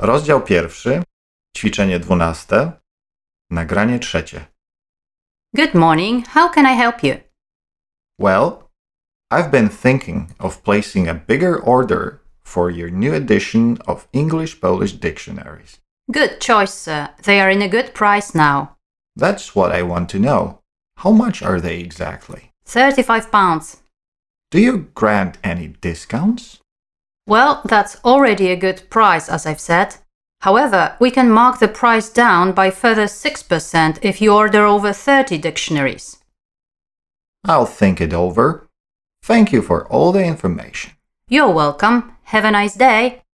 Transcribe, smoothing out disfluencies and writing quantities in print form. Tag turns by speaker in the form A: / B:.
A: Rozdział 1, ćwiczenie 12, nagranie 3.
B: Good morning, how can I help you?
A: Well, I've been thinking of placing a bigger order for your new edition of English-Polish dictionaries.
B: Good choice, sir. They are in a good price now.
A: That's what I want to know. How much are they exactly?
B: £35.
A: Do you grant any discounts?
B: Well, that's already a good price, as I've said. However, we can mark the price down by further 6% if you order over 30 dictionaries.
A: I'll think it over. Thank you for all the information.
B: You're welcome. Have a nice day.